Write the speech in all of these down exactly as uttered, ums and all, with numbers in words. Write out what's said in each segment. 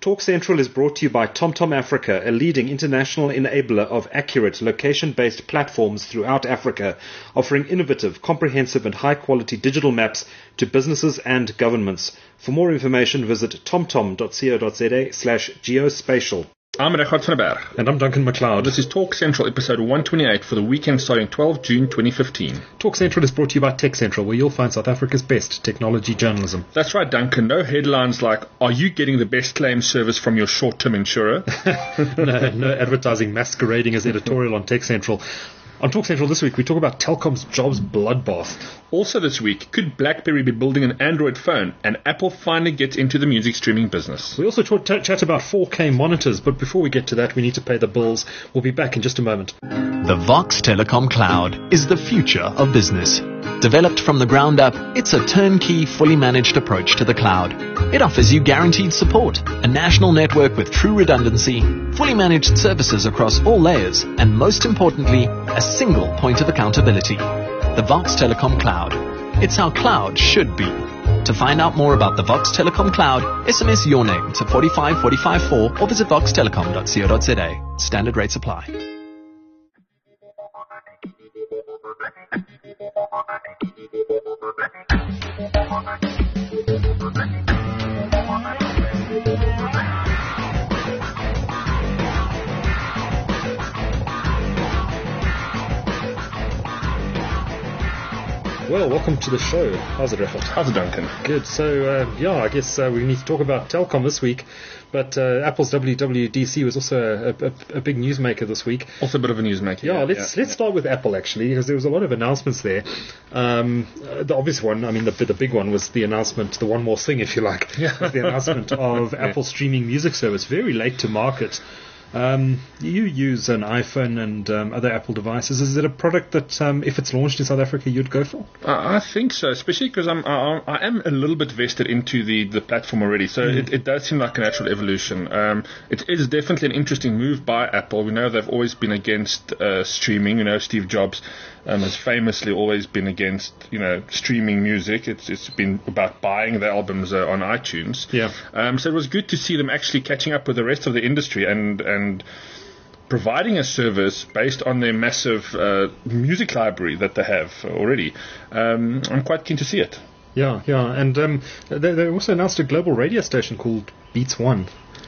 Talk Central is brought to you by TomTom Africa, a leading international enabler of accurate, location-based platforms throughout Africa, offering innovative, comprehensive and high-quality digital maps to businesses and governments. For more information, visit tomtom.co.za slash geospatial. I'm Rechard van der Berg. And I'm Duncan McLeod. This is Talk Central, episode one twenty-eight for the weekend starting twelfth of June twenty fifteen. Talk Central is brought to you by Tech Central, where you'll find South Africa's best technology journalism. That's right, Duncan. No headlines like, are you getting the best claim service from your short-term insurer? no, no advertising masquerading as editorial on Tech Central. On Talk Central this week, we talk about Telkom's jobs bloodbath. Also this week, could BlackBerry be building an Android phone? And Apple finally gets into the music streaming business. We also ch- chat about four K monitors, but before we get to that, we need to pay the bills. We'll be back in just a moment. The Vox Telecom Cloud is the future of business. Developed from the ground up, it's a turnkey, fully managed approach to the cloud. It offers you guaranteed support, a national network with true redundancy, fully managed services across all layers, and most importantly, a single point of accountability. The Vox Telecom Cloud. It's how cloud should be. To find out more about the Vox Telecom Cloud, S M S your name to four five four five four or visit vox telecom dot co dot za. Standard rates apply. Well, welcome to the show. How's it, Rachel? How's it, Duncan? Good. So, uh, yeah, I guess uh, we need to talk about Telkom this week. But uh, Apple's W W D C was also a, a, a big newsmaker this week. Also a bit of a newsmaker. Yeah, yeah let's yeah, let's yeah. start with Apple, actually, because there was a lot of announcements there. Um, uh, the obvious one, I mean, the, the big one was the announcement, the one more thing, if you like, yeah. was the announcement of yeah. Apple streaming music service, very late to market. Um, you use an iPhone and um, other Apple devices. Is it a product that, um, if it's launched in South Africa, you'd go for? Uh, I think so, especially because I'm I, I am a little bit vested into the, the platform already. So mm. it, it does seem like a natural evolution. Um, it is definitely an interesting move by Apple. We know they've always been against uh, streaming. You know, Steve Jobs um, has famously always been against you know streaming music. It's it's been about buying the albums uh, on iTunes. Yeah. Um, so it was good to see them actually catching up with the rest of the industry and and and providing a service based on their massive uh, music library that they have already. Um, I'm quite keen to see it. Yeah, yeah, and um, they, they also announced a global radio station called Beats One.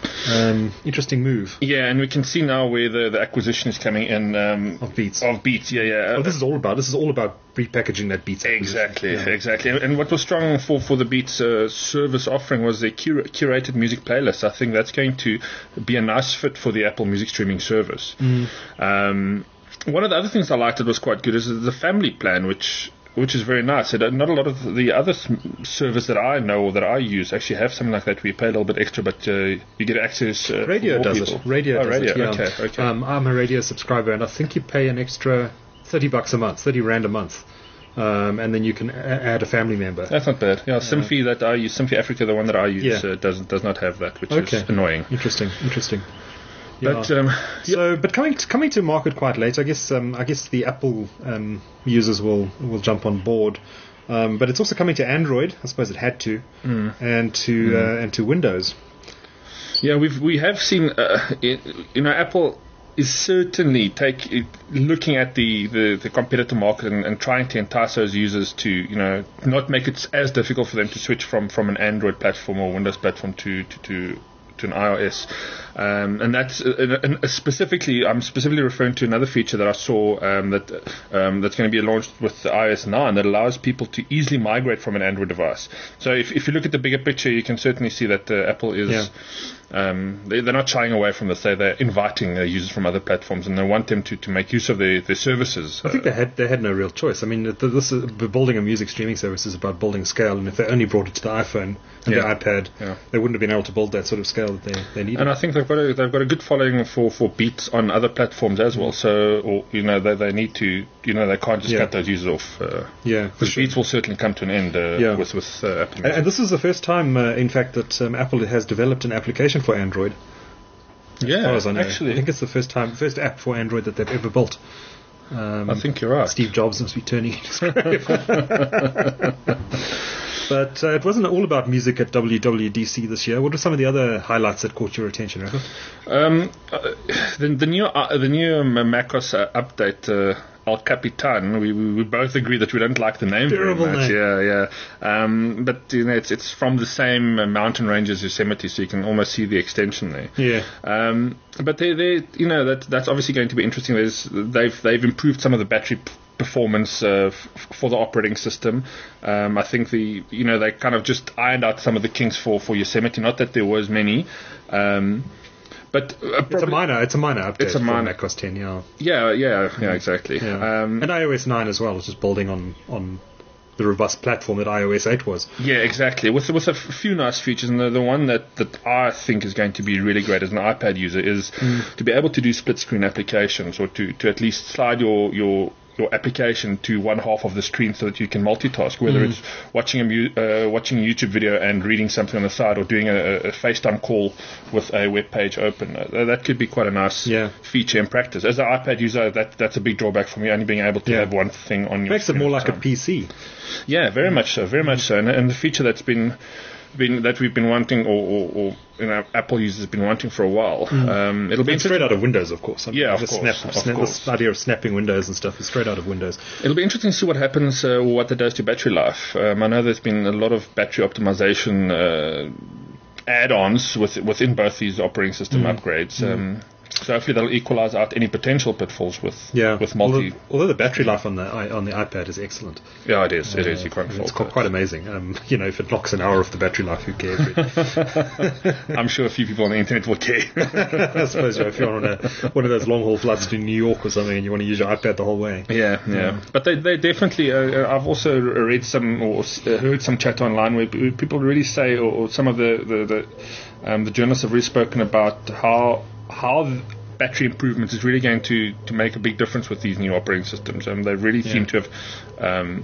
Um, interesting move. Yeah, and we can see now where the, the acquisition is coming in um, of Beats. Of Beats, yeah, yeah. Well, this is all about. This is all about repackaging that Beats. Exactly, yeah. exactly. And what was strong for, for the Beats uh, service offering was their cur- curated music playlist. I think that's going to be a nice fit for the Apple Music streaming service. Mm. Um, one of the other things I liked that was quite good is the family plan, which. Which is very nice. So not a lot of the other service that I know or that I use actually have something like that where you pay a little bit extra, but uh, you get access. Uh, radio does people. it. Radio oh, does radio. it. Yeah. Okay, okay. Um, I'm a radio subscriber, and I think you pay an extra thirty bucks a month, thirty rand a month, um, and then you can a- add a family member. That's not bad. Yeah, Simfy uh, that I use, Simfy Africa, the one that I use, yeah. uh, does does not have that, which okay. is annoying. Interesting. Interesting. Yeah. But um, so, but coming to, coming to market quite late, I guess. Um, I guess the Apple um, users will will jump on board, um, but it's also coming to Android. I suppose it had to, mm. and to mm. uh, and to Windows. Yeah, we've we have seen. Uh, it, you know, Apple is certainly take looking at the, the, the competitor market and, and trying to entice those users to you know not make it as difficult for them to switch from, from an Android platform or Windows platform to to, to to an iOS, um, and that's uh, and specifically. I'm specifically referring to another feature that I saw um, that um, that's going to be launched with the iOS nine that allows people to easily migrate from an Android device. So if if you look at the bigger picture, you can certainly see that uh, Apple is. Yeah. Um, they, they're not shying away from this. They, they're inviting uh, users from other platforms, and they want them to, to make use of their, their services. I think they had they had no real choice. I mean, this is, building a music streaming service is about building scale, and if they only brought it to the iPhone and yeah. the iPad, yeah. they wouldn't have been able to build that sort of scale that they, they needed. And I think they've got a, they've got a good following for, for Beats on other platforms as well. So, or, you know, they they need to, you know, they can't just yeah. cut those users off. Uh, yeah, because sure. Beats will certainly come to an end uh, yeah. with with uh, Apple Music. And, and this is the first time, uh, in fact, that um, Apple has developed an application for Android. As yeah, far as I know. actually, I think it's the first time, first app for Android that they've ever built. Um, I think you're right. Steve Jobs must be turning his grave. But uh, it wasn't all about music at W W D C this year. What were some of the other highlights that caught your attention, Rachel? Um, uh, the, the new uh, the new um, macOS uh, update, uh, El Capitan. We, we we both agree that we don't like the name Terrible very much. name. Yeah, yeah. Um, but you know, it's it's from the same uh, mountain range as Yosemite, so you can almost see the extension there. Yeah. Um, but they they you know that that's obviously going to be interesting. There's they've they've improved some of the battery p- performance uh, f- for the operating system. Um, I think the you know they kind of just ironed out some of the kinks for, for Yosemite. Not that there was many, um, but uh, It's a minor, it's a minor update It's a for minor- macOS ten, yeah. yeah yeah yeah exactly. yeah. Um, and iOS nine as well, which is building on, on the robust platform that iOS eight was. Yeah, exactly. With with a f- few nice features, and the, the one that, that I think is going to be really great as an iPad user is mm. to be able to do split screen applications, or to, to at least slide your, your your application to one half of the screen so that you can multitask, whether mm. it's watching a mu- uh, watching a YouTube video and reading something on the side, or doing a, a FaceTime call with a web page open. Uh, that could be quite a nice yeah. feature in practice. As an iPad user, that that's a big drawback for me, only being able to yeah. have one thing on your Makes it screen more at like a a time. P C. Yeah, very much so, very much so. And, and the feature that's been, been that we've been wanting, or, or, or you know, Apple users have been wanting for a while. Mm. Um, it'll be It's straight out of Windows, of course. I mean, yeah, of the course, snap, of snap, course. This idea of snapping windows and stuff is straight out of Windows. It'll be interesting to see what happens, uh, what that does to battery life. Um, I know there's been a lot of battery optimization uh, add-ons with, within both these operating system Mm. upgrades. Mm. Um, So hopefully they'll equalize out any potential pitfalls with yeah. with multi. Although, although the battery life on the i- on the iPad is excellent. Yeah, it is. It Uh, is. You can't fault It's quite, it. quite amazing. Um, you know, if it knocks an hour off the battery life, who cares? Really? I'm sure a few people on the internet will care. I suppose you know, if you're on a, one of those long haul flights to New York or something, and you want to use your iPad the whole way. Yeah, yeah. Yeah. But they, they definitely. Uh, I've also read some or s- uh, heard some chat online where p- people really say, or, or some of the the the, um, the journalists have really spoken about how how. The, battery improvements is really going to, to make a big difference with these new operating systems. Um, they really Yeah. seem to have, um,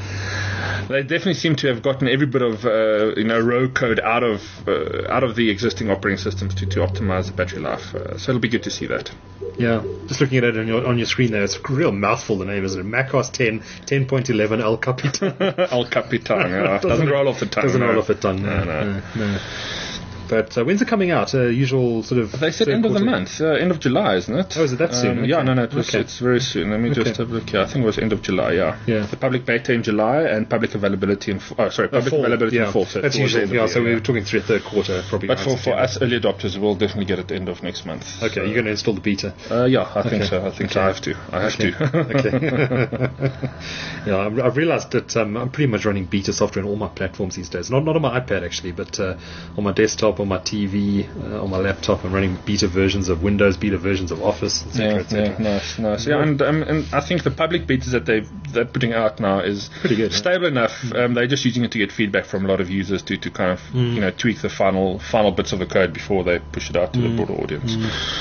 they definitely seem to have gotten every bit of uh, you know row code out of uh, out of the existing operating systems to, to optimize the battery life. Uh, so it'll be good to see that. Yeah, just looking at it on your on your screen there, it's a real mouthful. The name, isn't it? macOS ten, ten point eleven El Capitan. El Capitan, yeah. doesn't, doesn't roll off the tongue. Doesn't no. roll off the tongue. No, No, no. no. no. But uh, when's it coming out? Uh, usual sort of. They said third end of the quarter? month, uh, end of July, isn't it? Oh, is it that soon? Um, Okay. Yeah, no, no, it was, Okay. it's very soon. Let me Okay. just have a look here. I think it was end of July, yeah. Yeah. The public beta in July and public availability in, f- oh, sorry, Uh, public fall, availability yeah. in fall. So That's towards the usual. end of Yeah, the so year, we yeah. were talking through third quarter, probably. But around for, for September. us early adopters, we'll definitely get it at the end of next month. Okay, So, you're going to install the beta. Uh, yeah, I think Okay. so. I think so. Okay. I have to. I have Okay. to. okay. yeah, I've I've realised that um, I'm pretty much running beta software on all my platforms these days. Not not on my iPad actually, but uh, on my desktop, on my T V, uh, on my laptop. I'm running beta versions of Windows, beta versions of Office, et cetera, Yeah, et cetera. yeah, nice, nice. Yeah, and um, and I think the public betas that they've they're putting out now is Pretty good, yeah. stable enough. Um, they're just using it to get feedback from a lot of users to, to kind of Mm. you know tweak the final final bits of the code before they push it out to the broader audience.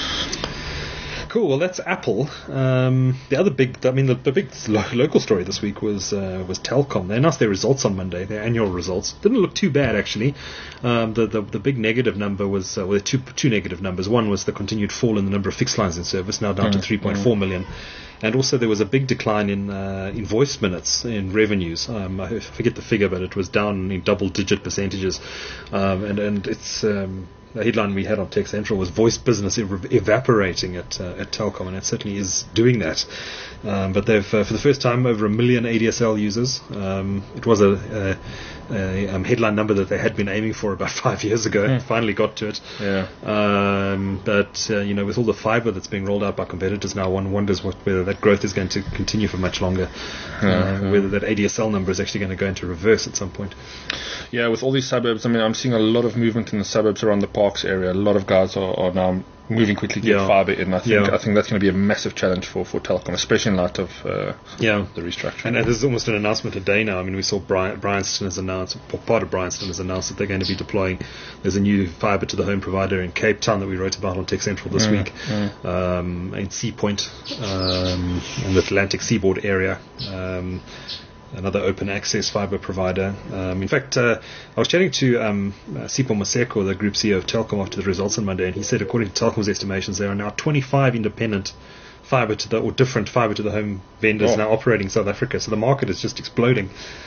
Cool. Well, that's Apple. Um, the other big, I mean, the, the big lo- local story this week was uh, was Telkom. They announced their results on Monday, their annual results. Didn't look too bad actually. Um, the, the the big negative number was uh, well, two two negative numbers. One was the continued fall in the number of fixed lines in service, now down to three point four million. And also there was a big decline in uh, in voice minutes in revenues. Um, I forget the figure, but it was down in double-digit percentages. Um, and and it's um, the headline we had on Tech Central was voice business ev- evaporating at uh, at Telkom, and it certainly is doing that. Um, but they've uh, for the first time over a million A D S L users. Um, it was a, a, a um, headline number that they had been aiming for about five years ago. Mm. Finally got to it. Yeah. Um, but uh, you know, with all the fibre that's being rolled out by competitors now, one wonders what, whether that growth is going to continue for much longer. Yeah, uh, yeah. Whether that A D S L number is actually going to go into reverse at some point. Yeah, with all these suburbs, I mean, I'm seeing a lot of movement in the suburbs around the Parks area. A lot of guys are, are now moving quickly to get Yeah. fibre in. I think Yeah. I think that's going to be a massive challenge for, for Telkom, especially in light of uh, Yeah. the restructuring. And uh, there's almost an announcement today now. I mean, we saw Bry- Bryanston has announced, or part of Bryanston has announced that they're going to be deploying. There's a new fibre to the home provider in Cape Town that we wrote about on Tech Central this Mm, week, um, in Sea Point, um, in the Atlantic seaboard area. Um, another open access fiber provider. Um, in fact, uh, I was chatting to um, uh, Sipho Maseko, the group C E O of Telkom, after the results on Monday, and he said, according to Telkom's estimations, there are now twenty-five independent fiber to the or different fiber to the home vendors Oh. now operating in South Africa. So the market is just exploding.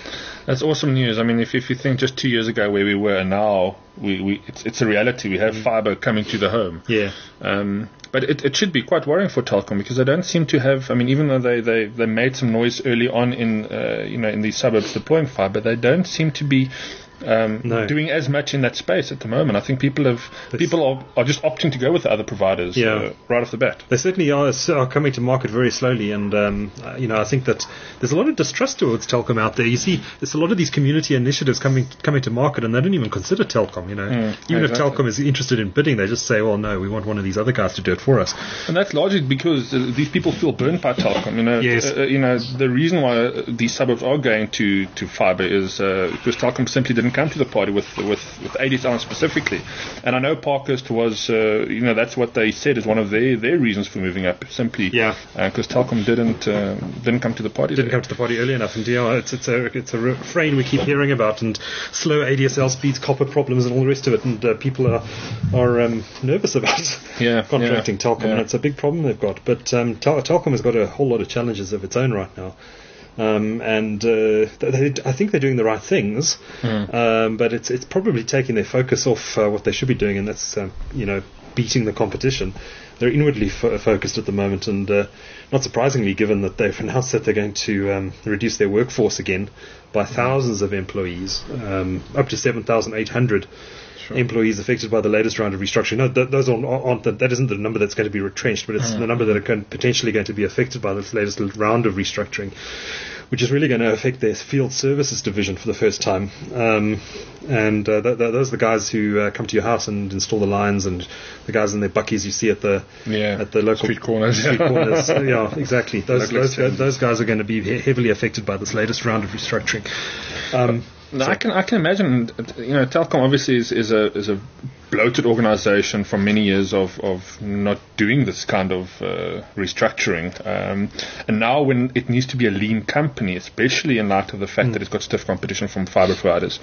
That's awesome news. I mean, if if you think just two years ago where we were, and now we, we it's it's a reality. We have mm. fibre coming to the home. Yeah. Um, but it, it should be quite worrying for Telkom because they don't seem to have. I mean, even though they, they, they made some noise early on in uh, you know in these suburbs deploying fibre, they don't seem to be. Um, no. doing as much in that space at the moment. I think people have it's people are, are just opting to go with the other providers yeah. uh, right off the bat. They certainly are, are coming to market very slowly, and um, uh, you know I think that there's a lot of distrust towards Telkom out there. You see, there's a lot of these community initiatives coming coming to market, and they don't even consider Telkom. You know, mm, even exactly. if Telkom is interested in bidding, they just say, "Well, no, we want one of these other guys to do it for us." And that's largely because uh, these people feel burnt by Telkom. You know, yes. uh, you know the reason why these suburbs are going to to fibre is uh, because Telkom simply didn't come to the party with. with with A D S L specifically, and I know Parkhurst was uh, you know that's what they said is one of their, their reasons for moving up simply yeah because uh, Telkom didn't uh, didn't come to the party didn't there. come to the party early enough, and yeah it's it's a it's a refrain we keep hearing about, and slow A D S L speeds, copper problems, and all the rest of it, and uh, people are are um, nervous about yeah, contracting yeah, Telkom, yeah. and it's a big problem they've got. But um, Tel- Telkom has got a whole lot of challenges of its own right now. Um, and uh, they, I think they're doing the right things, mm. um, but it's it's probably taking their focus off uh, what they should be doing, and that's um, you know beating the competition. They're inwardly fo- focused at the moment, and uh, not surprisingly, given that they've announced that they're going to um, reduce their workforce again by thousands of employees, um, up to seven thousand eight hundred. Sure. Employees affected by the latest round of restructuring. No, th- those aren't, aren't the, that isn't the number that's going to be retrenched, but it's mm. the number that are con- potentially going to be affected by this latest round of restructuring, which is really going to affect their field services division for the first time. Um, and uh, th- th- those are the guys who uh, come to your house and install the lines, and the guys in their buckies you see at the yeah. at the local street corners. Street corners. Yeah, exactly. Those those, guys, those guys are going to be he- heavily affected by this latest round of restructuring. Um, No, I can I can imagine. You know, Telkom obviously is, is a is a bloated organisation from many years of, of not doing this kind of uh, restructuring, um, and now when it needs to be a lean company, especially in light of the fact mm. that it's got stiff competition from fibre providers.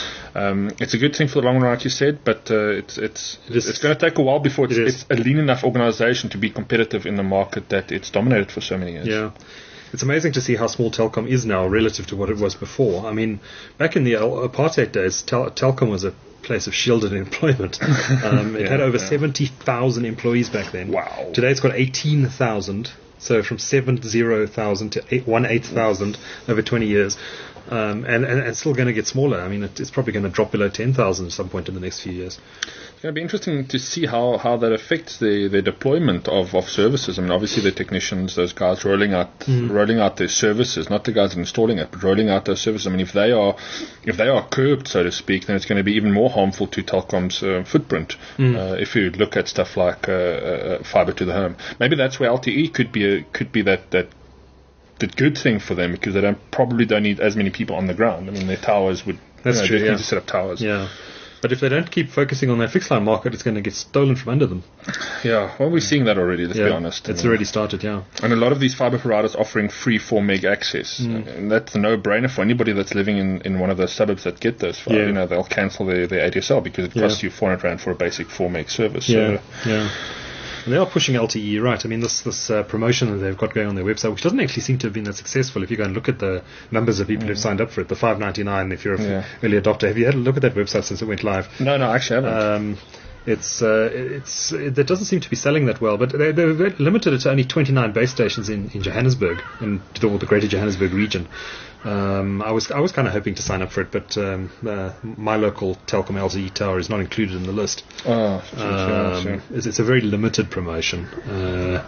Um, it's a good thing for the long run, like you said, but uh, it's it's it it's going to take a while before it's, it it's a lean enough organisation to be competitive in the market that it's dominated for so many years. Yeah. It's amazing to see how small Telkom is now relative to what it was before. I mean, back in the apartheid days, Tel- Telkom was a place of shielded employment. Um, it yeah, had over yeah. seventy thousand employees back then. Wow. Today it's got eighteen thousand, so from seventy thousand to eighteen thousand over twenty years. Um, and, and, and still going to get smaller. I mean, it, it's probably going to drop below ten thousand at some point in the next few years. It's going to be interesting to see how, how that affects the, the deployment of, of services. I mean, obviously the technicians, those guys rolling out mm. rolling out their services, not the guys installing it, but rolling out those services. I mean, if they are if they are curbed, so to speak, then it's going to be even more harmful to Telkom's uh, footprint. Mm. Uh, if you look at stuff like uh, uh, fibre to the home, maybe that's where L T E could be a, could be that that. the good thing for them because they don't probably don't need as many people on the ground. I mean, their towers would. That's you know, true. They yeah. need to set up towers. Yeah, but if they don't keep focusing on their fixed line market, it's going to get stolen from under them. Yeah, well, we're seeing that already. Let's yeah, be honest. It's I mean, already started. Yeah, and a lot of these fibre providers offering free four meg access, mm. and that's a no-brainer for anybody that's living in, in one of those suburbs that get those. Fiber. Yeah. You know, they'll cancel their, their A D S L because it costs yeah. you four hundred rand for a basic four meg service. Yeah, so, yeah. And they are pushing L T E, right? I mean, this this uh, promotion that they've got going on their website, which doesn't actually seem to have been that successful. If you go and look at the numbers of people mm. who've signed up for it, the five ninety-nine, if you're an yeah. early adopter, have you had a look at that website since it went live? No, no, actually I haven't. Um, it's uh, it's it, it doesn't seem to be selling that well, but they, they're limited it to only twenty-nine base stations in, in Johannesburg and the, the greater Johannesburg region. Um, I was I was kind of hoping to sign up for it, but um, uh, my local Telkom L T E tower is not included in the list. Oh, um, sure. it's, it's a very limited promotion. Uh,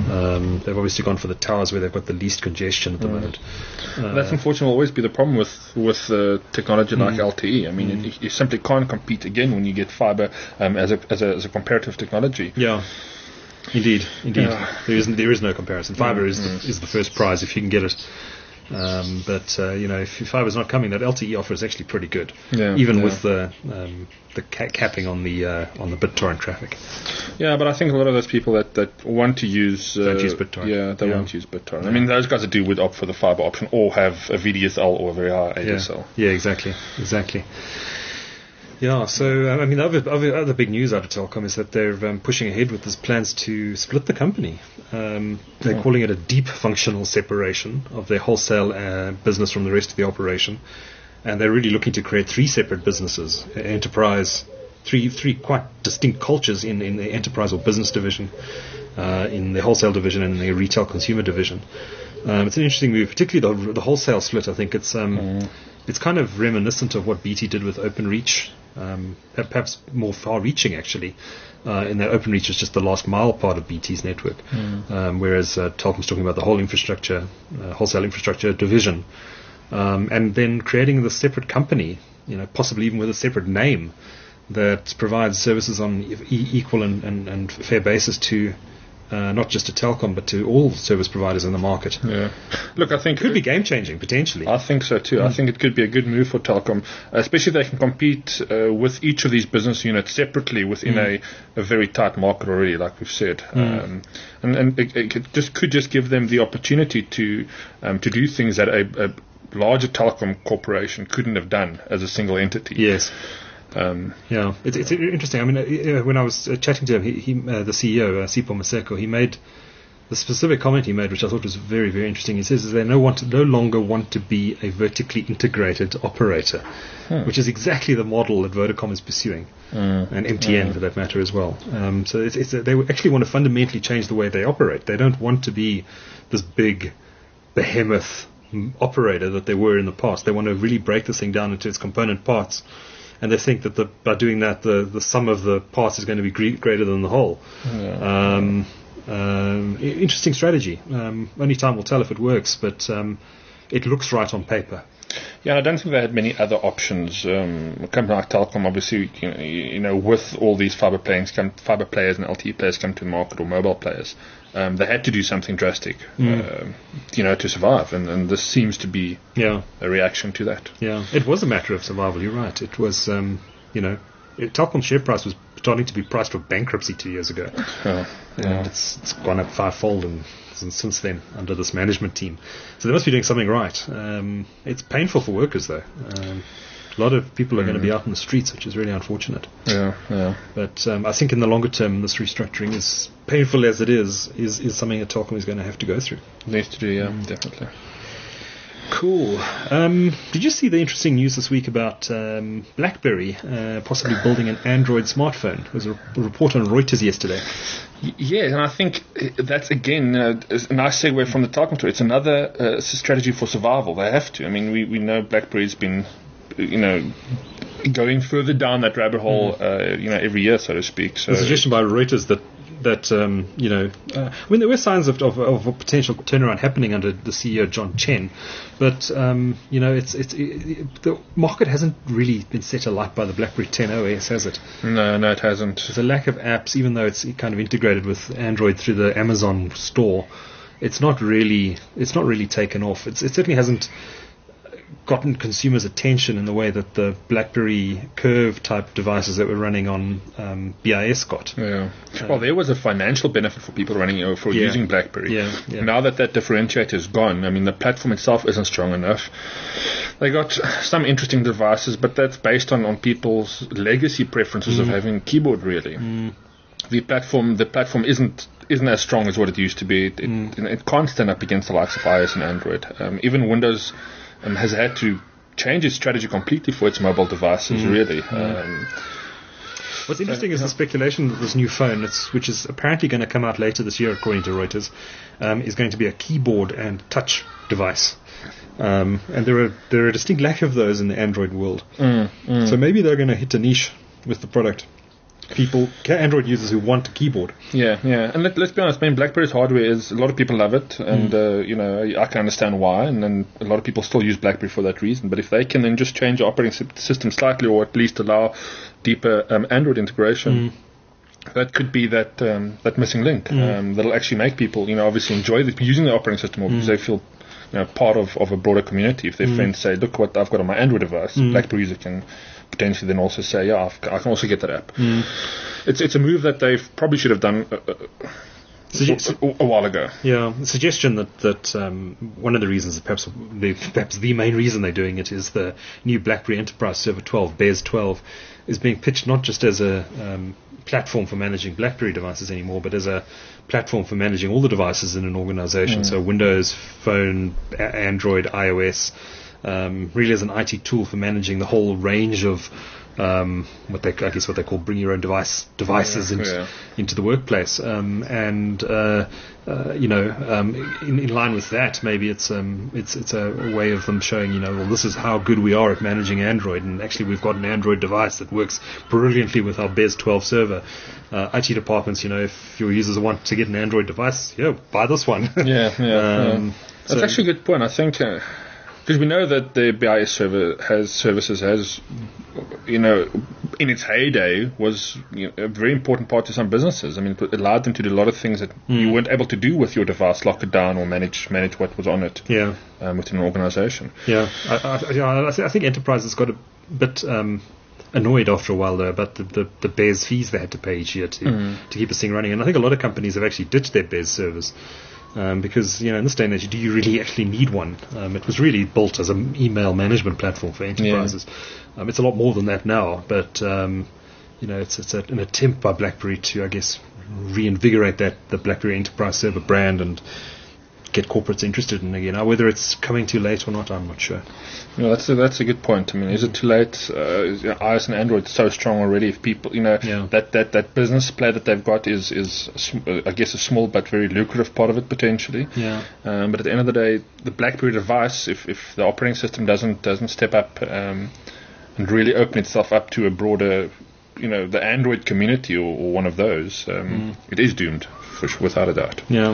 um, they've obviously gone for the towers where they've got the least congestion at the mm. moment. Uh, That's unfortunately will always be the problem with with uh, technology like mm. L T E. I mean, mm. it, you simply can't compete again when you get fiber um, as a as a as a comparative technology. Yeah. Indeed, indeed, yeah. there isn't there is no comparison. Fiber mm. is the, is the first prize if you can get it. Um, but uh, you know, if fiber's not coming, that L T E offer is actually pretty good, yeah, even yeah. with the um, the ca- capping on the uh, on the BitTorrent traffic. Yeah, but I think a lot of those people that, that want to use uh, don't use BitTorrent. Yeah, they yeah. won't use BitTorrent. Yeah. I mean, those guys that do would opt for the fiber option or have a V D S L or a very high A D S L. Yeah, yeah exactly, exactly. Yeah, so uh, I mean, other, other other big news out of Telkom is that they're um, pushing ahead with these plans to split the company. Um, they're oh. calling it a deep functional separation of their wholesale uh, business from the rest of the operation. and they're really looking to create three separate businesses, enterprise, three three quite distinct cultures in, in the enterprise or business division, uh, in the wholesale division, and the retail consumer division. Um, it's an interesting move, particularly the, the wholesale split. I think it's um, mm. it's kind of reminiscent of what B T did with OpenReach, um, perhaps more far-reaching actually. Uh, in that OpenReach is just the last mile part of B T's network, mm. um, whereas uh, Telkom's talking about the whole infrastructure, uh, wholesale infrastructure division, um, and then creating the separate company, you know, possibly even with a separate name that provides services on e- equal and, and, and fair basis to uh, not just to Telkom but to all service providers in the market. Yeah, look, I think it could be game changing potentially. I think so too. Mm. I think it could be a good move for Telkom, especially if they can compete uh, with each of these business units separately within mm. a, a very tight market already, like we've said. Mm. Um, and and it, it could just could just give them the opportunity to um, to do things that a, a larger telecom corporation couldn't have done as a single entity. Yes. Um, yeah, it's, it's interesting. I mean, uh, when I was uh, chatting to him, he, he uh, the C E O, uh, Sipho Maseko, he made the specific comment he made, which I thought was very, very interesting. He says they no, want to, no longer want to be a vertically integrated operator, hmm. which is exactly the model that Vodacom is pursuing, mm. and M T N mm. for that matter as well. Um, so it's, it's a, they actually want to fundamentally change the way they operate. They don't want to be this big behemoth operator that they were in the past. They want to really break this thing down into its component parts. And they think that the, by doing that, the, the sum of the parts is going to be gre- greater than the whole. Yeah. Um, um, interesting strategy. Um, only time will tell if it works, but um, it looks right on paper. Yeah, I don't think they had many other options. Um, a company like Telkom, obviously, you know, you know, with all these fiber players, come, fiber players and L T E players come to the market, or mobile players, um, they had to do something drastic, mm. uh, you know, to survive. And, and this seems to be yeah. a reaction to that. Yeah, it was a matter of survival. You're right. It was, um, you know, it, Telkom's share price was starting to be priced for bankruptcy two years ago, oh, yeah. and it's, it's gone up fivefold and. Since then, under this management team, so they must be doing something right. Um, it's painful for workers, though. Um, a lot of people are mm. going to be out in the streets, which is really unfortunate. Yeah, yeah. But um, I think in the longer term, this restructuring, is painful as it is, is, is something that Telkom is going to have to go through. Needs to do, yeah, mm. definitely. Cool. Um, did you see the interesting news this week about um, BlackBerry uh, possibly building an Android smartphone? There was a report on Reuters yesterday. Yeah, and I think that's, again, uh, a nice segue from the Telkom story. It's another uh, strategy for survival. They have to. I mean, we, we know BlackBerry's been, you know, going further down that rabbit hole, mm. uh, you know, every year, so to speak. So the suggestion by Reuters that that um, you know, uh, I mean, there were signs of, of, of a potential turnaround happening under the C E O John Chen, but um, you know, it's it's it, it, the market hasn't really been set alight by the BlackBerry ten O S, has it? No, no, it hasn't. There's a lack of apps, even though it's kind of integrated with Android through the Amazon store. It's not really it's not really taken off. It's, it certainly hasn't gotten consumers' attention in the way that the BlackBerry Curve type devices that were running on um, B I S got. Yeah. Uh, well, there was a financial benefit for people running uh, for yeah. using BlackBerry. Yeah, yeah. Now that that differentiator is gone, I mean, the platform itself isn't strong enough. They got some interesting devices, but that's based on, on people's legacy preferences mm. of having a keyboard. Really, mm. the platform the platform isn't isn't as strong as what it used to be. It, mm. it, it can't stand up against the likes of iOS and Android. Um, even Windows Um, has had to change its strategy completely for its mobile devices, mm. really. Um, What's interesting so, is yeah. the speculation that this new phone, it's, which is apparently going to come out later this year, according to Reuters, um, is going to be a keyboard and touch device. Um, and there are there are a distinct lack of those in the Android world. Mm, mm. So maybe they're going to hit a niche with the product. People, Android users who want a keyboard. Yeah, yeah. And let, let's be honest, I mean, BlackBerry's hardware is, a lot of people love it, and, mm. uh, you know, I can understand why, and then a lot of people still use BlackBerry for that reason. But if they can then just change the operating system slightly, or at least allow deeper um, Android integration, mm. that could be that um, that missing link mm. um, that'll actually make people, you know, obviously enjoy the, using the operating system more mm. because they feel, you know, part of, of a broader community. If their mm. friends say, look what I've got on my Android device, mm. BlackBerry user can potentially then also say, yeah, I've, I can also get that app. Mm. It's it's a move that they probably should have done uh, Suggest- a, a while ago. Yeah, the suggestion that that um, one of the reasons, perhaps the, perhaps the main reason they're doing it, is the new BlackBerry Enterprise Server twelve, B E S twelve, is being pitched not just as a um, platform for managing BlackBerry devices anymore, but as a platform for managing all the devices in an organization. Mm. So Windows Phone, a- Android, iOS. um, really as an I T tool for managing the whole range of um, what they, I guess, what they call bring your own device devices Yeah, into, yeah. into the workplace. Um, and uh, uh, you know, um, in, in line with that, maybe it's um, it's it's a way of them showing, you know, well, this is how good we are at managing Android, and actually we've got an Android device that works brilliantly with our B E S twelve server. Uh, I T departments, you know, if your users want to get an Android device, yeah, buy this one. Yeah, yeah. Um, yeah. That's so- actually a good point. I think because we know that the B I S server has services has, you know, in its heyday was, you know, a very important part to some businesses. I mean, it allowed them to do a lot of things that you weren't able to do with your device, lock it down or manage manage what was on it Yeah, um, within an organization. yeah. I, I, yeah, I, th- I think enterprises got a bit um, annoyed after a while though about the, the, the B E S fees they had to pay each year to to keep this thing running, and I think a lot of companies have actually ditched their B E S servers. Um, because, you know, in this day and age, do you really actually need one? Um, it was really built as an email management platform for enterprises. Um, it's a lot more than that now, but um, you know, it's it's a, an attempt by BlackBerry to, I guess, reinvigorate that the BlackBerry Enterprise Server brand and get corporates interested in it again. Now, whether it's coming too late or not, I'm not sure. You know, that's a, that's a good point. I mean, is it too late? Uh, is, you know, iOS and Android so strong already. If people, you know, Yeah. that, that, that business play that they've got is is a sm- uh, I guess a small but very lucrative part of it potentially. Yeah. Um, but at the end of the day, the BlackBerry device, if, if the operating system doesn't doesn't step up um, and really open itself up to a broader, you know, the Android community or, or one of those, um, it is doomed for sure, without a doubt. Yeah.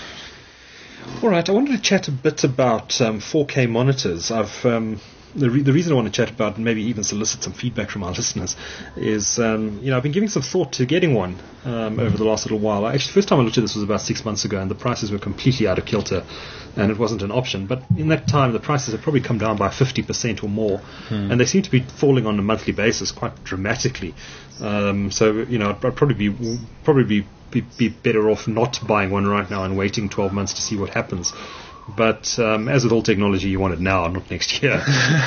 All right, I wanted to chat a bit about um, four K monitors. I've um, the, re- the reason I want to chat about and maybe even solicit some feedback from our listeners is, um, you know, I've been giving some thought to getting one um, over the last little while. Actually, the first time I looked at this was about six months ago, and the prices were completely out of kilter, and it wasn't an option. But in that time, the prices have probably come down by fifty percent or more, and they seem to be falling on a monthly basis quite dramatically. Um, so, you know, I'd, I'd probably be probably be Be, be better off not buying one right now and waiting twelve months to see what happens. But um, as with all technology, you want it now, not next year.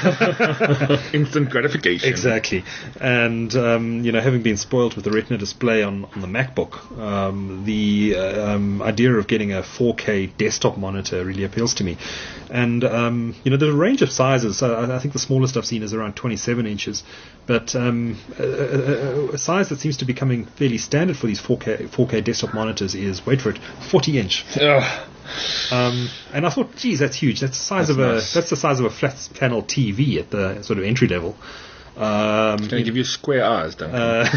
Instant gratification. Exactly. And, um, you know, having been spoiled with the Retina display on, on the MacBook, um, the uh, um, idea of getting a four K desktop monitor really appeals to me. And, um, you know, there's a range of sizes. Uh, I think the smallest I've seen is around twenty-seven inches. But um, a, a, a size that seems to be becoming fairly standard for these four K, four K desktop monitors is, wait for it, forty inch. Ugh. Um, and I thought, geez, that's huge. That's the size That's of a nice. that's the size of a flat panel T V at the sort of entry level. Um, It's going to give you square eyes, don't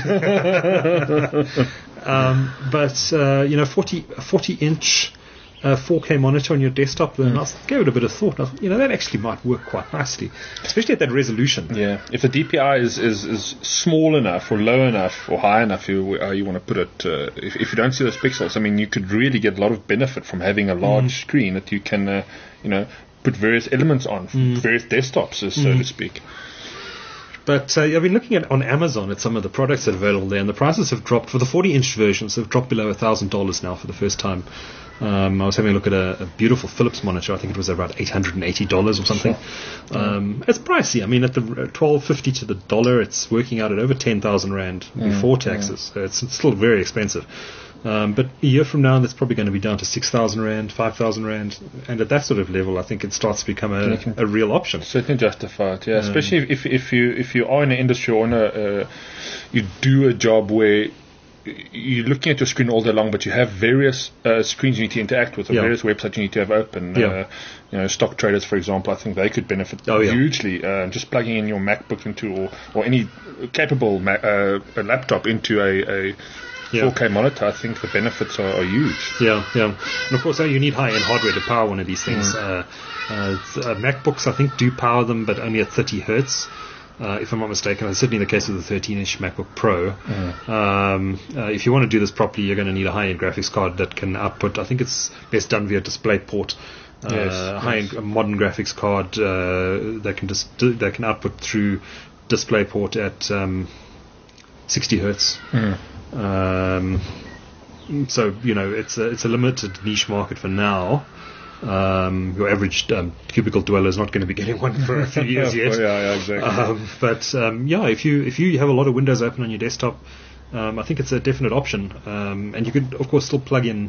um, but uh, you know, forty, forty inch uh, four K monitor on your desktop. And I gave it a bit of thought. I thought, you know, that actually might work quite nicely, especially at that resolution. Yeah, if the D P I is, is, is small enough or low enough or high enough, you uh, you want to put it. Uh, if, if you don't see those pixels, I mean, you could really get a lot of benefit from having a large screen that you can, uh, you know, put various elements on, various desktops, uh, so to speak. But uh, I've been looking at on Amazon at some of the products that are available there, and the prices have dropped for the forty inch versions. Have dropped below a thousand dollars now for the first time. Um, I was having a look at a, a beautiful Philips monitor. I think it was about eight hundred and eighty dollars or something. Sure. Um, it's pricey. I mean, at the twelve fifty to the dollar, it's working out at over ten thousand rand before taxes. So it's, it's still very expensive. Um, but a year from now, that's probably going to be down to six thousand rand, five thousand rand, and at that sort of level, I think it starts to become a, a real option. Certainly justified, yeah. Um, Especially if if you if you are in an industry or in a uh, you do a job where you're looking at your screen all day long, but you have various uh, screens you need to interact with, or yeah. various websites you need to have open. Yeah. Uh, you know, stock traders, for example, I think they could benefit oh, yeah. hugely. Uh, just plugging in your MacBook into or, or any capable ma- uh, a laptop into a, a Yeah. four K monitor, I think the benefits are, are huge. Yeah, yeah. And of course, uh, you need high-end hardware to power one of these things. Mm. Uh, uh, th- uh, MacBooks, I think, do power them, but only at thirty hertz. Uh, if I'm not mistaken, that's certainly the case with the thirteen inch MacBook Pro. Mm. Um, uh, if you want to do this properly, you're going to need a high-end graphics card that can output. I think it's best done via DisplayPort. Uh, Yes, high-end yes. modern graphics card uh, that can dis- d- that can output through DisplayPort at um, sixty hertz. Mm. Um, so you know it's a it's a limited niche market for now. Um, your average um, cubicle dweller is not going to be getting one for a few years yet. Oh, yeah, yeah, exactly. Um, but um, yeah, if you if you have a lot of windows open on your desktop, um, I think it's a definite option. Um, and you could of course still plug in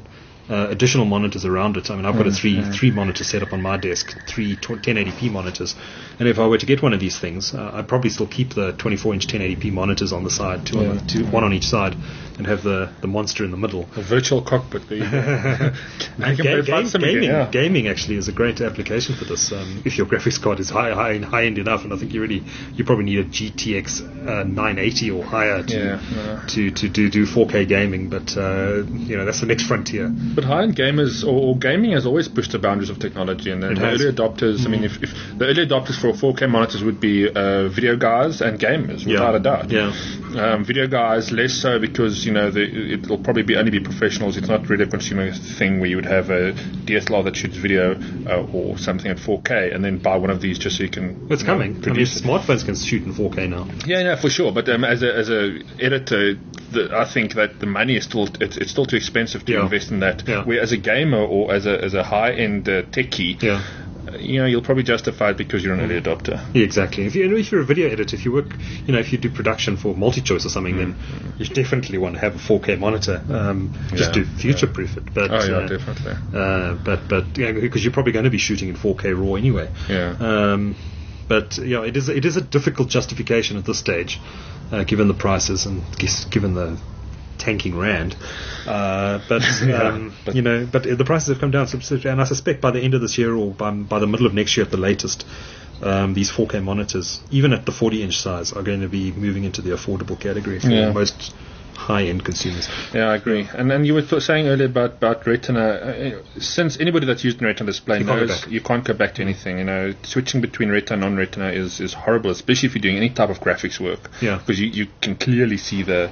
uh, additional monitors around it. I mean, I've got a three three monitor setup on my desk, three ten eighty p monitors, and if I were to get one of these things, uh, I'd probably still keep the twenty-four inch ten eighty p monitors on the side, two, Yeah. on the, two one on each side, and have the, the monster in the middle. A virtual cockpit. There you go. Now you can Ga- play game- Flight Sim again, gaming, yeah. gaming actually is a great application for this. Um, if your graphics card is high, high, high end enough, and I think you really, you probably need a G T X uh, nine eighty or higher to Yeah, no. to, to do do four K gaming. But uh, you know, that's the next frontier. But high-end gamers or, or gaming has always pushed the boundaries of technology, and the, It the has. early adopters. I mean, if, if the early adopters for four K monitors would be uh, video guys and gamers, without a doubt. Yeah. Um, video guys less so because you know the, it'll probably be only be professionals. It's not really a consumer thing where you would have a D S L R that shoots video uh, or something at four K, and then buy one of these just so you can. It's you know, coming. I mean, produce it. smartphones can shoot in four K now. Yeah, yeah, for sure. But um, as a as a editor, the, I think that the money is still it's, it's still too expensive to Yeah. invest in that. Yeah. Where as a gamer or as a as a high end uh, techie, Yeah. uh, you know, you'll probably justify it because you're an early adopter. Yeah, exactly. If, you, if you're a video editor, if you work, you know, if you do production for MultiChoice or something, then you definitely want to have a four K monitor, um, just Yeah, to future-proof it. But, Oh yeah, uh, definitely. Uh, but but yeah, because you're probably going to be shooting in four K RAW anyway. Yeah. Um, but yeah, it is it is a difficult justification at this stage, uh, given the prices and guess, given the tanking rand. Uh, but um, but- you know, but the prices have come down substantially, and I suspect by the end of this year or by by the middle of next year at the latest, um, these four K monitors, even at the forty inch size, are going to be moving into the affordable category for Yeah. most high-end consumers. Yeah, I agree. And then you were th- saying earlier about, about Retina. Uh, since anybody that's used a Retina display You can't go knows back. you can't go back to anything. You know, switching between Retina and non-Retina is, is horrible, especially if you're doing any type of graphics work. Yeah. Because you, you can clearly see the,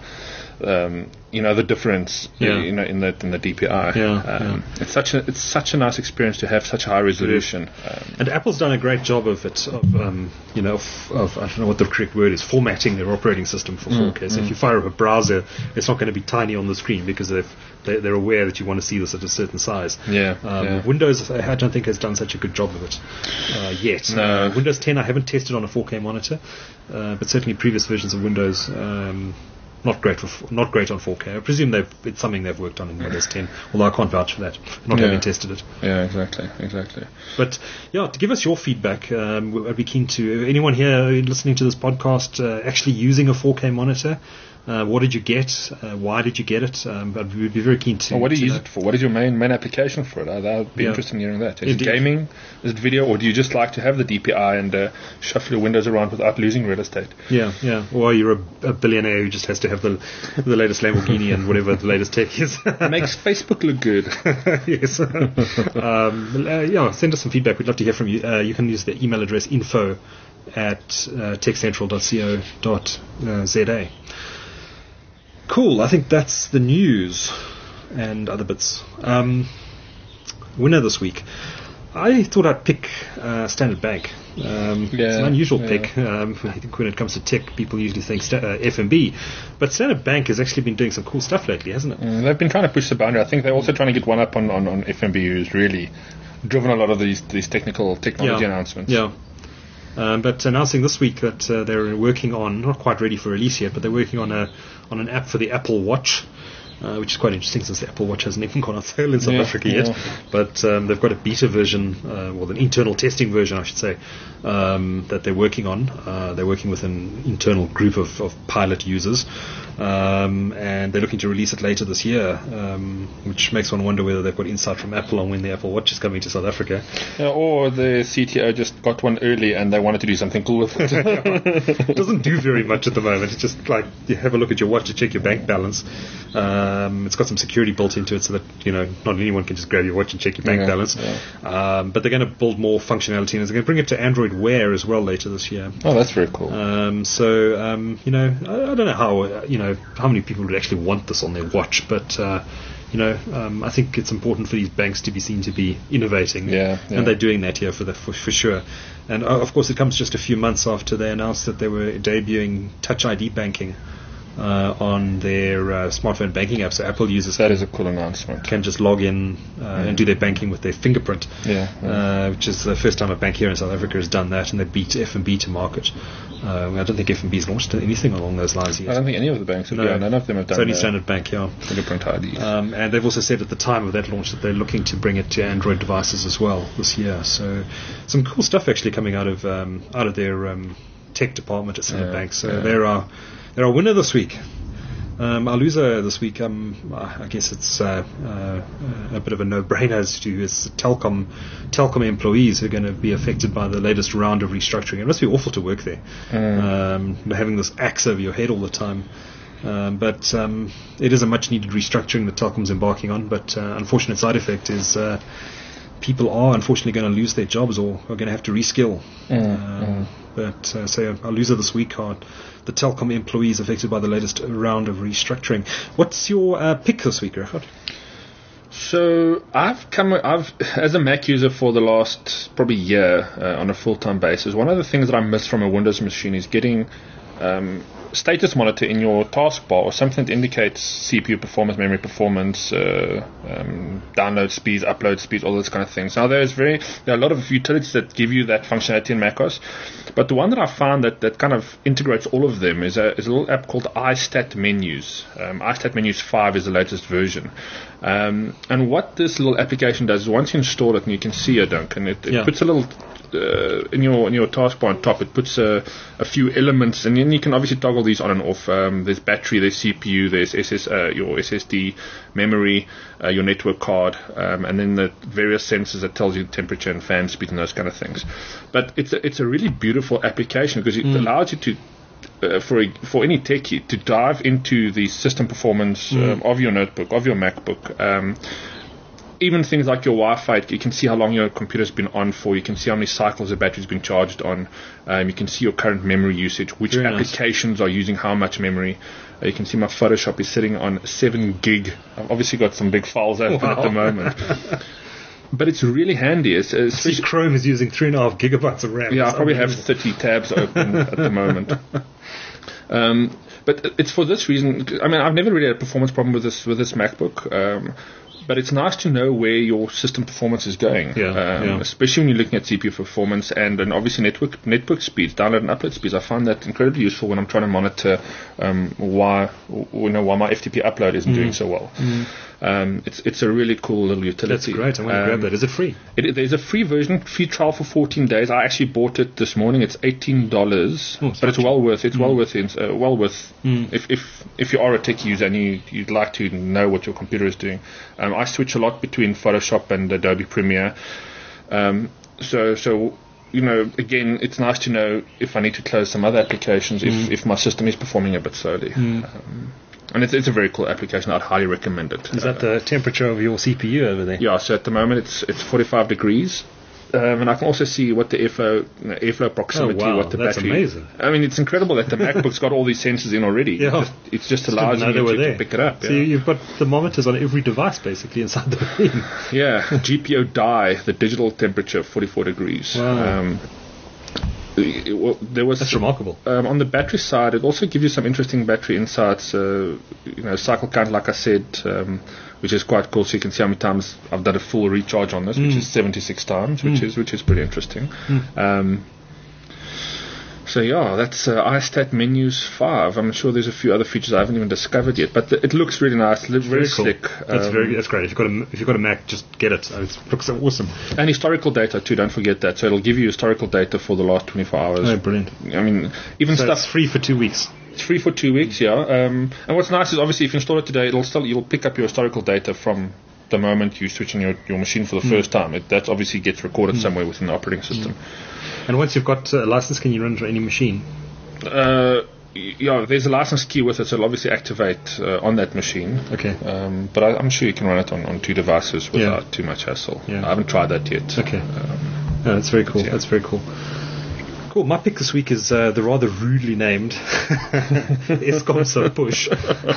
um, you know, the difference. Yeah. You know, in the in the D P I. Yeah, Um, It's such a it's such a nice experience to have such high resolution. Um, And Apple's done a great job of it, of um, you know, of, of I don't know what the correct word is, formatting their operating system for four K. So if you fire up a browser, it's not going to be tiny on the screen because they've, they, they're aware that you want to see this at a certain size. Yeah, Um, yeah. Windows, I don't think has done such a good job of it uh, yet. No. Uh, Windows ten, I haven't tested on a four K monitor, uh, but certainly previous versions of Windows. Um, not great for f- not great on four K. I presume they've it's something they've worked on in Windows ten, although I can't vouch for that, not Yeah. having tested it. yeah, exactly, exactly. But yeah, to give us your feedback, um, I'd be keen to. Anyone here listening to this podcast uh, actually using a four K monitor? Uh, what did you get? Uh, why did you get it? Um, but we'd be very keen to. Well, what do you to use know. it for? What is your main main application for it? I'd, I'd be Yeah. interested in hearing that. Is Indeed. it gaming? Is it video? Or do you just like to have the D P I and uh, shuffle your windows around without losing real estate? Yeah, yeah. Or you're a, a billionaire who just has to have the the latest Lamborghini and whatever the latest tech is. Makes Facebook look good. Yes. um, uh, yeah, send us some feedback. We'd love to hear from you. Uh, you can use the email address info at uh, techcentral dot co dot za. Cool. I think that's the news and other bits. Um, winner this week. I thought I'd pick uh, Standard Bank. Um, it's Yeah, an unusual yeah. pick. Um, I think when it comes to tech, people usually think sta- uh, F N B. But Standard Bank has actually been doing some cool stuff lately, hasn't it? Mm, they've been trying to push the boundary. I think they're also trying to get one up on, on, on F M B, who's really driven a lot of these these technical technology Yeah. announcements. Yeah. Um, but announcing this week that uh, they're working on, not quite ready for release yet, but they're working on a on an app for the Apple Watch, uh, which is quite interesting since the Apple Watch hasn't even gone on sale in South Yeah, Africa yeah. yet. But um, they've got a beta version, uh, well, an internal testing version, I should say, um, that they're working on. Uh, they're working with an internal group of, of pilot users, um, and they're looking to release it later this year, um, which makes one wonder whether they've got insight from Apple on when the Apple Watch is coming to South Africa. Yeah, or the C T O just got one early and they wanted to do something cool with it. It doesn't do very much at the moment. It's just like you have a look at your watch to check your bank balance. Um, it's got some security built into it so that you know not anyone can just grab your watch and check your bank Yeah, balance. Um, but they're going to build more functionality and they're going to bring it to Android Wear as well later this year. Oh, that's very cool. Um, so um, you know, I, I don't know how uh, you know how many people would actually want this on their watch, but uh, you know, um, I think it's important for these banks to be seen to be innovating, Yeah, yeah. and they're doing that here for the for, for sure. And uh, of course, it comes just a few months after they announced that they were debuting Touch I D banking uh, on their uh, smartphone banking app. So Apple users That is a cool announcement. can just log in uh, mm. and do their banking with their fingerprint, yeah, yeah. Uh, which is the first time a bank here in South Africa has done that, and they beat F N B to market. Uh, I don't think F N B's launched anything along those lines yet. I don't think any of the banks have. No, yeah, none of them have done it's only that. Standard Bank, yeah. Fingerprint I Ds. Um, and they've also said at the time of that launch that they're looking to bring it to Android devices as well this year. So some cool stuff actually coming out of um, out of their um, tech department at Standard Yeah, Bank. So yeah. they're our they're our winner this week. Um, our loser this week, um, I guess it's uh, uh, a bit of a no-brainer as to is Telkom Telkom employees who are going to be affected by the latest round of restructuring. It must be awful to work there, Mm. um, having this axe over your head all the time. Um, but um, it is a much-needed restructuring that Telkom's embarking on. But uh, unfortunate side effect is uh, people are unfortunately going to lose their jobs or are going to have to reskill. Mm, Um, mm. But uh, so our loser this week are the Telkom employees affected by the latest round of restructuring. What's your uh, pick this week, Regardt? So I've come, I've as a Mac user for the last probably year uh, on a full-time basis. One of the things that I miss from a Windows machine is getting um, status monitor in your taskbar or something that indicates C P U performance, memory performance, uh, um, download speeds, upload speeds, all those kind of things. Now there's very there are a lot of utilities that give you that functionality in macOS, but the one that I found that, that kind of integrates all of them is a, is a little app called iStat Menus. Um, iStat Menus five is the latest version. Um, and what this little application does is once you install it and you can see it, Duncan, it, it Yeah. puts a little uh, in your in your taskbar on top. It puts a, a few elements, and then you can obviously toggle these on and off. Um, there's battery, there's C P U, there's S S, uh, your S S D, memory, uh, your network card, um, and then the various sensors that tells you temperature and fan speed and those kind of things. But it's a, it's a really beautiful application because it Mm. allows you to Uh, for a, for any techie to dive into the system performance Mm. um, of your notebook, of your MacBook. Um, even things like your Wi-Fi, you can see how long your computer's been on for. You can see how many cycles the battery's been charged on. Um, you can see your current memory usage, which Very nice. applications are using how much memory. Uh, you can see my Photoshop is sitting on seven gig. I've obviously got some big files open Wow. at the moment. But it's really handy. It's, it's See, Chrome is using three and a half gigabytes of RAM. yeah, I It's probably have unbelievable. thirty tabs open at the moment. Um, but it's for this reason. I mean, I've never really had a performance problem with this with this MacBook. Um, but it's nice to know where your system performance is going, Yeah, um, yeah. especially when you're looking at C P U performance and, and obviously network network speeds, download and upload speeds. I find that incredibly useful when I'm trying to monitor um, why you know why my F T P upload isn't doing so well. Um, it's it's a really cool little utility. That's great. I want to Um, grab that. Is it free? It, there's a free version, free trial for fourteen days. I actually bought it this morning. It's eighteen dollars, Oh, it's but it's not well worth. It's Mm. well worth. It, uh, well worth. Mm. If if if you are a tech user and you you'd like to know what your computer is doing, um, I switch a lot between Photoshop and Adobe Premiere. Um, so so. You know, again, it's nice to know if I need to close some other applications if, Mm. if my system is performing a bit slowly. Um, and it's, it's a very cool application. I'd highly recommend it. Is that the temperature of your C P U over there? Yeah, so at the moment it's it's forty-five degrees, um, and I can also see what the airflow you know, airflow proximity, Oh, wow, what the that's battery. amazing. I mean, it's incredible that the MacBook's got all these sensors in already. Yeah. It just, it just Just allows didn't know you they were to, there. to pick it up. So yeah. you've got thermometers on every device basically inside the machine. Yeah, G P O die, the digital temperature, forty-four degrees. Wow. Um, it- it- well, there was That's remarkable. Um, on the battery side, it also gives you some interesting battery insights. Uh, you know, cycle count, like I said, um, which is quite cool. So you can see how many times I've done a full recharge on this, which Mm. is seventy-six times, which Mm. is which is pretty interesting. Mm. Um, so yeah, that's uh, iStat Menus five. I'm sure there's a few other features I haven't even discovered yet, but the, it looks really nice. It looks very, cool. slick. That's Um, very that's great. If you've got a if you've got a Mac, just get it. It looks so awesome. And historical data too. Don't forget that. So it'll give you historical data for the last twenty-four hours. Oh, brilliant. I mean, even So stuff. it's free for two weeks. It's free for two weeks, yeah. Um, and what's nice is obviously if you install it today, it'll still you'll pick up your historical data from the moment you switch on your, your machine for the first time. It, that obviously gets recorded somewhere within the operating system. And once you've got a license, can you run it on any machine? Uh, y- yeah, there's a license key with it, so it'll obviously activate uh, on that machine. Okay. Um, but I, I'm sure you can run it on, on two devices without Yeah. too much hassle. Yeah. I haven't tried that yet. Okay. Um, Oh, that's very cool. Yeah. That's very cool. Cool. My pick this week is uh, the rather rudely named Escomso Push.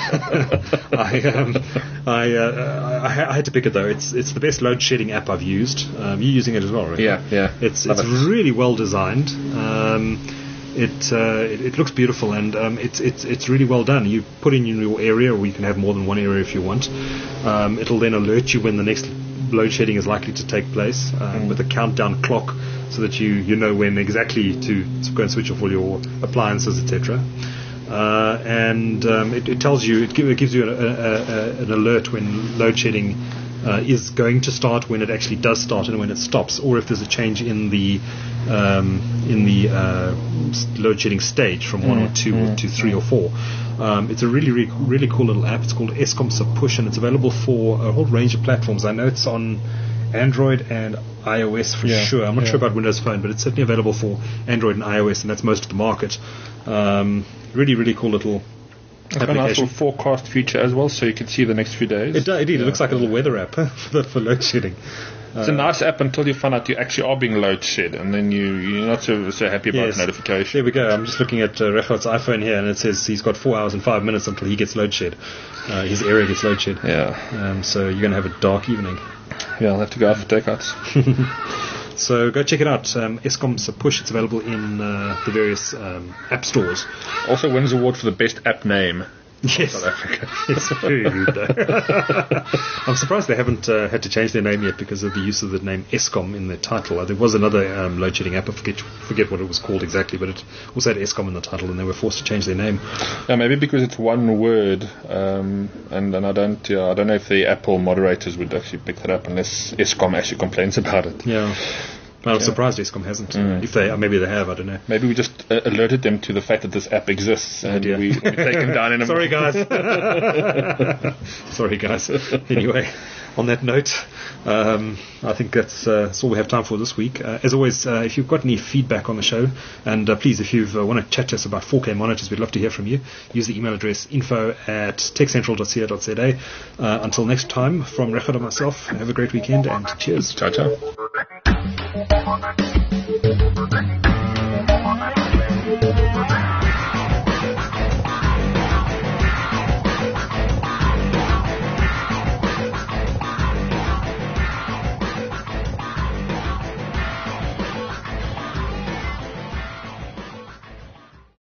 I, um, I, uh, I I had to pick it though. It's it's the best load shedding app I've used. Um, you're using it as well, right? yeah, yeah. It's Love it's it. really well designed. Um, it, uh, it it looks beautiful, and um, it's it's it's really well done. You put in your area, or you can have more than one area if you want. Um, it'll then alert you when the next load shedding is likely to take place, um, mm. with a countdown clock, so that you, you know when exactly to, to go and switch off all your appliances, et cetera. Uh, and um, it, it tells you, it, give, it gives you a, a, a, an alert when load shedding uh, is going to start, when it actually does start, and when it stops, or if there's a change in the um, in the uh, load shedding stage from mm. one or two mm. to three mm. or four. Um, it's a really, really, really cool little app. It's called Eskom Push, and it's available for a whole range of platforms. I know it's on Android and iOS for yeah, sure. I'm not yeah. sure about Windows Phone, but it's certainly available for Android and iOS, and that's most of the market. Um, really, really cool little it's application. Got a nice little forecast feature as well, so you can see the next few days. It does, indeed. Yeah. It looks like a little weather app for, for load shedding. It's a nice app until you find out you actually are being load shed, and then you, you're not so, so happy about yes. the notification. There we go. I'm just looking at uh, Regart's iPhone here, and it says he's got four hours and five minutes until he gets load shed. Uh, his area gets load shed. Yeah. Um, so you're going to have a dark evening. Yeah, I'll have to go out for takeouts. So go check it out. Um, Eskom Push. It's available in uh, the various um, app stores. Also wins award for the best app name. Yes. South Africa. It's very rude, though. I'm surprised they haven't uh, had to change their name yet because of the use of the name Eskom in their title. Uh, there was another um, load shedding app. I forget forget what it was called exactly, but it also had Eskom in the title, and they were forced to change their name. Yeah, maybe because it's one word, um, and and I don't yeah, I don't know if the Apple moderators would actually pick that up unless Eskom actually complains about it. Yeah. Well, I'm yeah. surprised Eskom hasn't. Mm. If they, maybe they have, I don't know. Maybe we just uh, alerted them to the fact that this app exists, and oh, we, we take them down in a Sorry, guys. Sorry, guys. Anyway, on that note, um, I think that's, uh, that's all we have time for this week. Uh, as always, uh, if you've got any feedback on the show, and uh, please, if you uh, want to chat to us about four K monitors, we'd love to hear from you. Use the email address info at techcentral dot co dot za. Uh, until next time, from Regard and myself, have a great weekend, and cheers. Ciao, ciao.